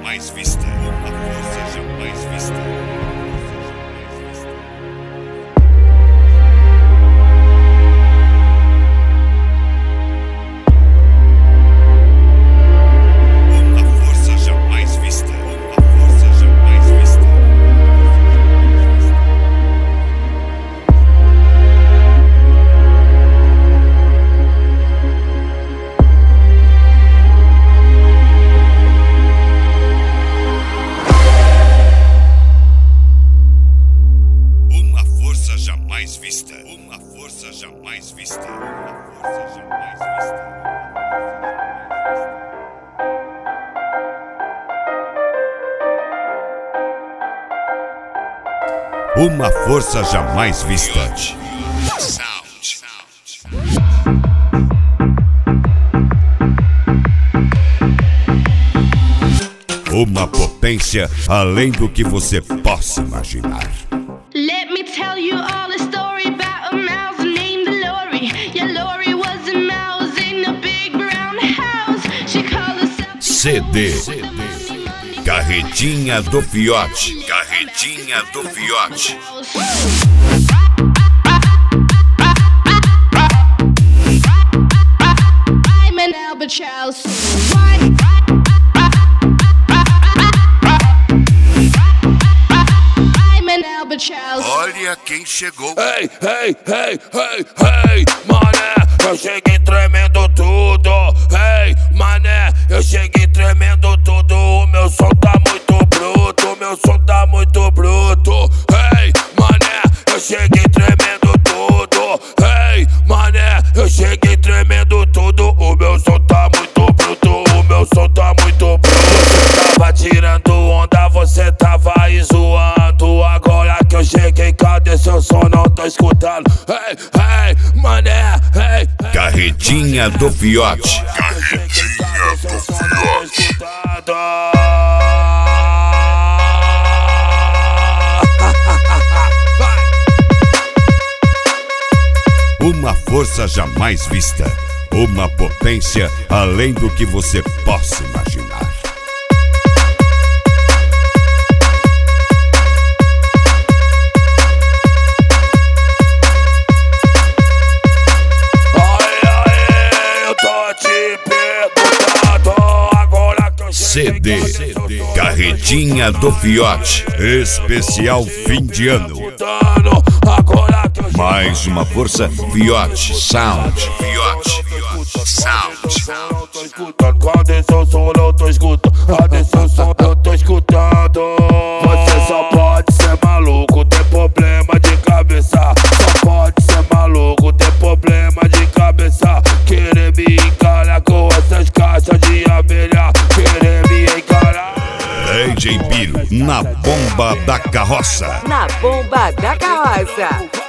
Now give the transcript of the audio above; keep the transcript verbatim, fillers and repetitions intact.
jamais vista. Uma força jamais vista. Jamais vista, uma força jamais vista, uma força jamais vista. Uma força jamais vista. Uma potência além do que você possa imaginar. Let me tell you all a story about a mouse named Lori. Yeah, Lori was a mouse in a big brown house. She called herself C D. Carretinha do Fiote. Carretinha do Fiote. I'm an albatross. Olha quem chegou. Hey, hey, hey, hey, hey, mané, eu cheguei tremendo tudo. Hey, mané, eu cheguei tremendo tudo. O meu som tá muito bruto, o meu som tá muito bruto. Hey, mané, eu cheguei tremendo tudo. Hey, mané, eu cheguei tremendo tudo. O meu som tá muito bruto, o meu som tá muito bruto. Você tava tirando onda, você tava aí zoando. Agora que eu cheguei, cadê seu som? Não tô escutando. Hey, hey, mané, hey, hey. Carretinha do Fiote. Carretinha do Fiote. Uma força jamais vista. Uma potência além do que você possa imaginar. C D. Carretinha do Fiote. Especial fim de ano. Mais uma força Fiote Sound. Fiote Sound. Tô escutando, cadê seu som? Eu tô escutando, cadê seu som? Eu tô escutando. Você só pode ser maluco, tem problema de cabeça. Só pode ser maluco, tem problema de cabeça. Querer me encarar com essas caixas de abelha. Querer me encarar. D J Biro na bomba da carroça. Na bomba da carroça.